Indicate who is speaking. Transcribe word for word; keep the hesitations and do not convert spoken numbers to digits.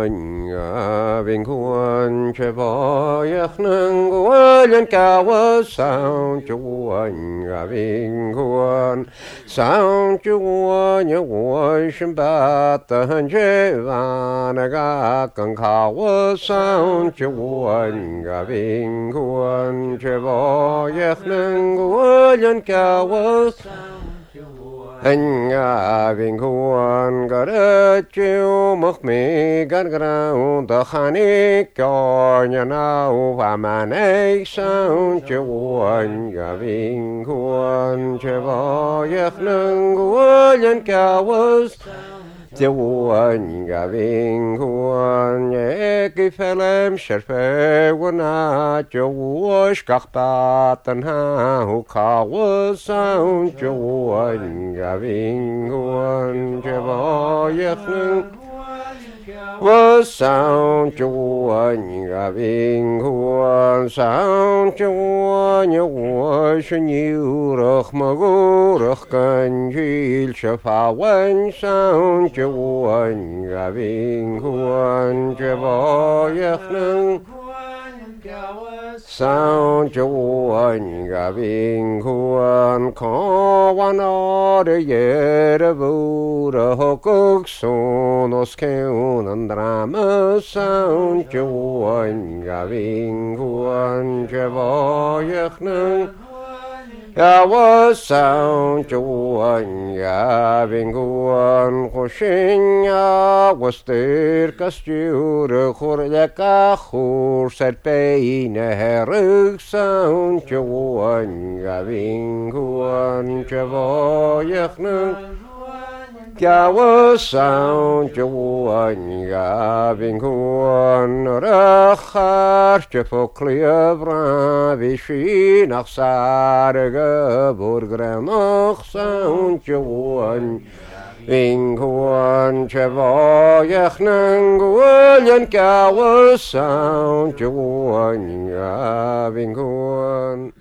Speaker 1: chuan vinh khuan che boyach nang guan kawa sound chuan vinh khuan sound chuan yuan shimbat han che van ga kan kawa sound chuan vinh khuan che boyach nang guan kawa anh vinh khuan gar chiu mốc mi gar grau ta khani cho nhà nào và mà nay sao chuan vinh khuan che bo yak nang guan cao chuan vinh khuan nhẹ cái phèm sệt phê na chuan các ba tan ha hu khao sao chuan vinh khuan che bo yak nang vơ sao chuan vinh khuan sao chuan nhiều sự nhiều rắc mà gu rắc cần chịu sẽ phá vân sao chuan vinh khuan che bo yak nang sao chuan vinh khuan khó quan ở để về để vu để học cuộc sống nó kêu nên drama sao chuan vinh khuan che bo yak nang Yawa sao chuan vinh khuan khoshin ya wastir kastiu de khorya ka khur set pein heruk sao chuan vinh khuan che bo yak nang Yawa sao chuan vinh khuan ra khar che foklia bra vi shi nach sar ge burgranach sao chuan vinh khuan che bo yak nang guan kawa sao chuan vinh khuan